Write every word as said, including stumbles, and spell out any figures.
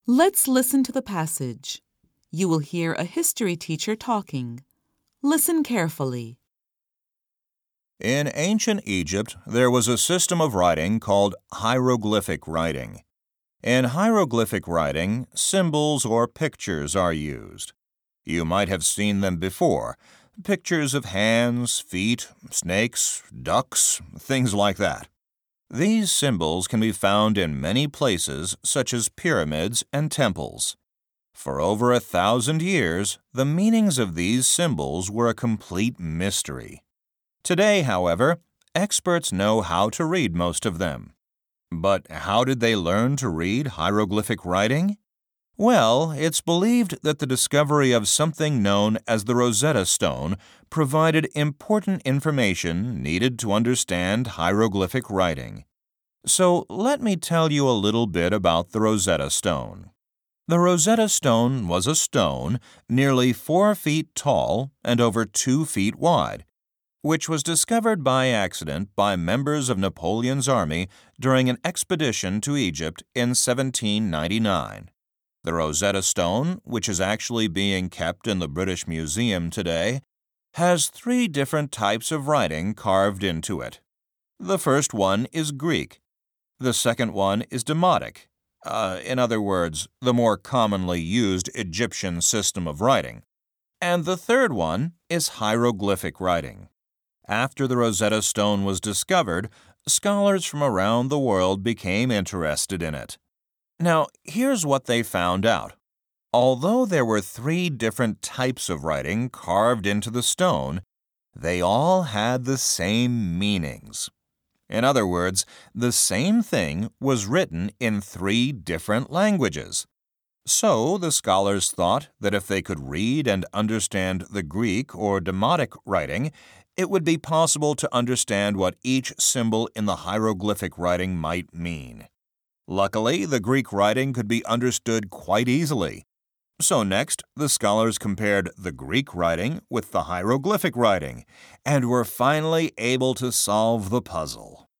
Let's listen to the passage. You will hear a history teacher talking. Listen carefully. In ancient Egypt, there was a system of writing called hieroglyphic writing. In hieroglyphic writing, symbols or pictures are used. You might have seen them before, pictures of hands, feet, snakes, ducks, things like that. These symbols can be found in many places, such as pyramids and temples. For over a thousand years, the meanings of these symbols were a complete mystery. Today, however, experts know how to read most of them. But how did they learn to read hieroglyphic writing? Well, it's believed that the discovery of something known as the Rosetta Stone provided important information needed to understand hieroglyphic writing. So let me tell you a little bit about the Rosetta Stone. The Rosetta Stone was a stone nearly four feet tall and over two feet wide, which was discovered by accident by members of Napoleon's army during an expedition to Egypt in seventeen ninety-nine. The Rosetta Stone, which is actually being kept in the British Museum today, has three different types of writing carved into it. The first one is Greek. The second one is Demotic, uh, in other words, the more commonly used Egyptian system of writing. And the third one is hieroglyphic writing. After the Rosetta Stone was discovered, scholars from around the world became interested in it. Now, here's what they found out. Although there were three different types of writing carved into the stone, they all had the same meanings. In other words, the same thing was written in three different languages. So the scholars thought that if they could read and understand the Greek or Demotic writing, it would be possible to understand what each symbol in the hieroglyphic writing might mean. Luckily, the Greek writing could be understood quite easily. So next, the scholars compared the Greek writing with the hieroglyphic writing, and were finally able to solve the puzzle.